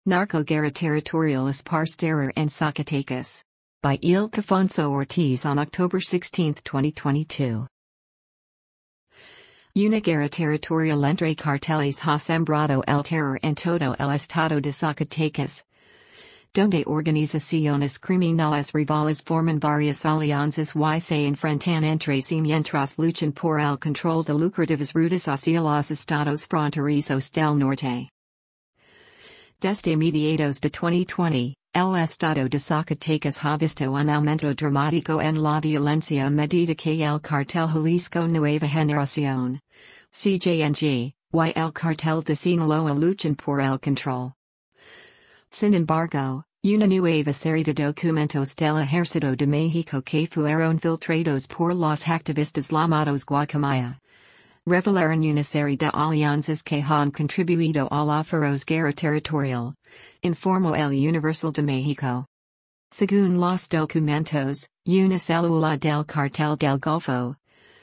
Narcoguerra Territorialis Parstera en Zacatecas. By Ildefonso Ortiz on October 16, 2022. Una guerra territorial entre carteles ha sembrado el terror en todo el estado de Zacatecas, donde organizaciones criminales rivales forman varias alianzas y se enfrentan entre sí mientras luchan por el control de lucrativas rutas hacia los estados fronterizos del norte. Desde mediados de 2020, el estado de Zacatecas ha visto un aumento dramático en la violencia a medida que el cartel Jalisco Nueva Generación, CJNG, y el cartel de Sinaloa luchan por el control. Sin embargo, una nueva serie de documentos del Ejército de México que fueron filtrados por los activistas llamados Guacamaya revelaron una serie de alianzas que han contribuido a la feroz guerra territorial, informó el Universal de México. Según los documentos, una célula del cartel del Golfo,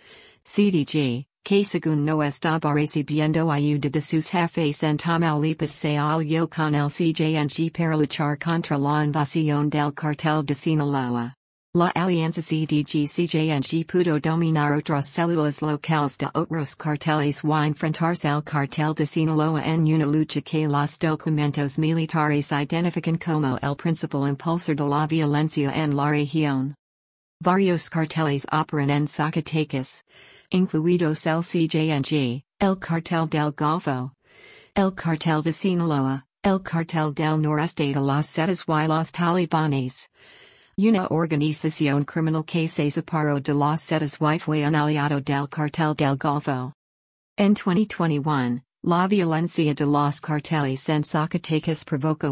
CDG, que según no estaba recibiendo ayuda de sus jefes en Tamaulipas se alió con el CJNG para luchar contra la invasión del cartel de Sinaloa. La alianza CDG-CJNG pudo dominar otras células locales de otros carteles y enfrentarse al cartel de Sinaloa en una lucha que los documentos militares identifican como el principal impulsor de la violencia en la región. Varios carteles operan en Zacatecas, incluidos el CJNG, el cartel del Golfo, el cartel de Sinaloa, el cartel del noreste de los Zetas y los talibanes. Una organización criminal que se separó de los Zetas y fue un aliado del cartel del Golfo. En 2021, la violencia de los carteles en Zacatecas provocó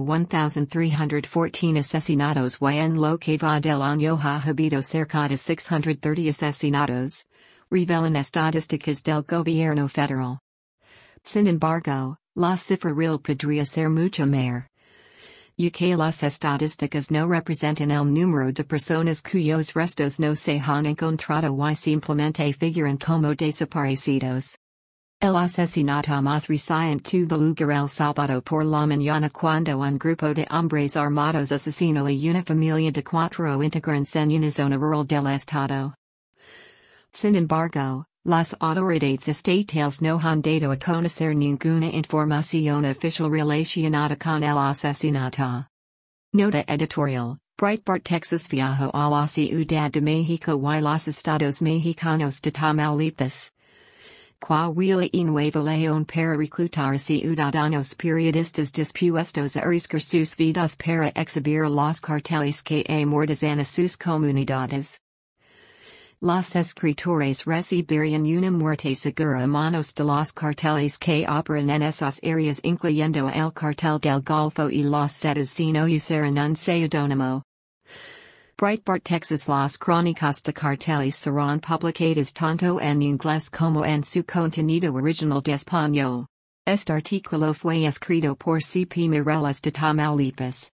1,314 asesinatos y en lo que va del año ha habido cerca de 630 asesinatos, revelan estadísticas del gobierno federal. Sin embargo, la cifra real podría ser mucho mayor. Y que las estadísticas no representan el número de personas cuyos restos no se han encontrado y simplemente figuran como desaparecidos. El asesinato más reciente tuvo lugar el sábado por la mañana cuando un grupo de hombres armados asesinó a una familia de 4 integrantes en una zona rural del estado. Sin embargo, las autoridades estatales no han dado a conocer ninguna información oficial relacionada con el asesinato. Nota editorial: Breitbart Texas viajó a la Ciudad de México y los estados mexicanos de Tamaulipas, Coahuila y Nuevo León para reclutar a ciudadanos periodistas dispuestos a arriesgar sus vidas para exhibir a los carteles que amordazan a sus comunidades. Los escritores recibirían una muerte segura a manos de los carteles que operan en esas áreas incluyendo el cartel del Golfo y los Zetas si no usaran un seudónimo. Breitbart Texas. Las crónicas de carteles serán publicadas tanto en inglés como en su contenido original de español. Este artículo fue escrito por C. P. Mireles de Tamaulipas.